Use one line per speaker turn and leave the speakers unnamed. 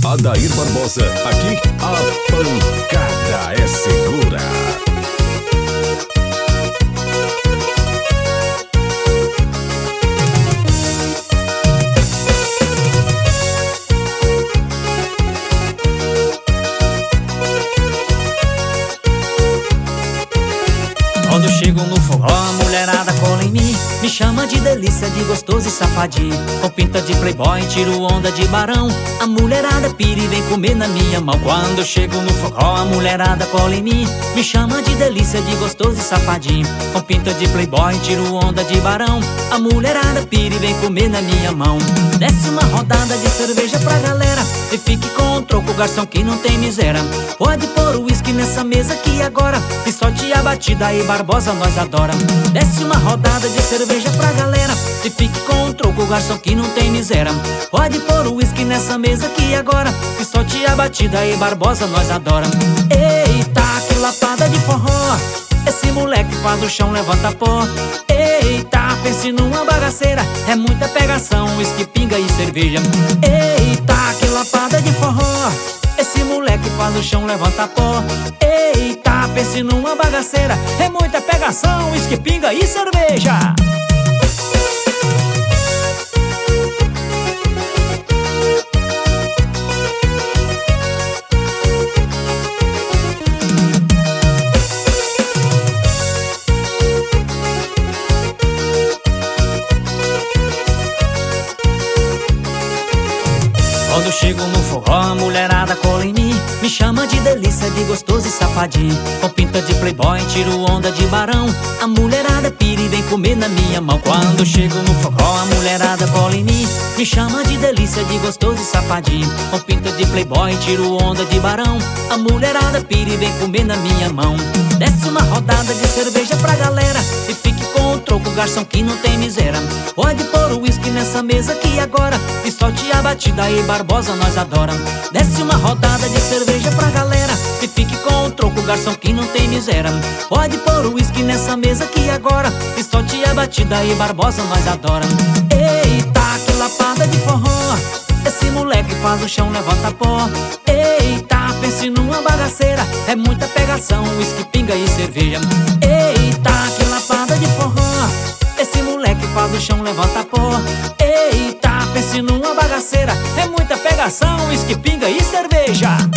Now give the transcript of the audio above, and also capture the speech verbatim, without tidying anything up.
Adair Barbosa, aqui a pancada é segura.
Quando chego no forró, a mulherada cola em mim, me chama de delícia, de gostoso e safadinho. Com pinta de playboy, tiro onda de barão, a mulherada pira e vem comer na minha mão. Quando chego no forró, a mulherada cola em mim, me chama de delícia, de gostoso e safadinho. Com pinta de playboy, tiro onda de barão, a mulherada pira e vem comer na minha mão. Desce uma rodada de cerveja pra galera e fique com o troco, garçom, que não tem miséria. Pode pôr o uísque nessa mesa aqui agora, e solte a batida aí, Barbosa, nós adora. Desce uma rodada de cerveja pra galera e fique com o troco, garçom, que não tem miséria. Pode pôr o uísque nessa mesa aqui agora, e solte a batida aí, Barbosa, nós adora. Eita, que lapada de forró, esse moleque faz o chão, levanta pó. Eita, pense numa bagaceira, é muita pegação, uísque, pinga e cerveja. Eita, que lapada de forró, esse moleque faz o chão, levanta pó. Eita, pense numa bagaceira, é muita pegação, uísque, pinga e cerveja. Quando chego no forró, a mulherada cola em mim, me chama de delícia, de gostoso e safadinho. Com pinta de playboy, tiro onda de barão, a mulherada pira e vem comer na minha mão. Quando chego no forró, a mulherada cola em mim, me chama de delícia, de gostoso e safadinho. Com pinta de playboy, tiro onda de barão, a mulherada pira e vem comer na minha mão. Desce uma rodada de cerveja pra galera e fique com o troco, garçom, que não tem miséria. Pode pôr o uísque nessa mesa aqui agora, e solte a batida aí, Barbosa, nós adora. Desce uma rodada de cerveja pra galera e fique com o troco, garçom, que não tem miséria. Pode pôr o uísque nessa mesa aqui agora, e solte a batida aí, Barbosa, nós adora. Eita, que lapada de forró, esse moleque faz o chão, levanta pó. Eita, pense numa bagaceira, é muita pegação, uísque, pinga e cerveja. Eita, que lapada de forró, esse moleque faz o chão, levanta pó. Eita, pense numa bagaceira, é muita pegação, uísque, pinga e cerveja.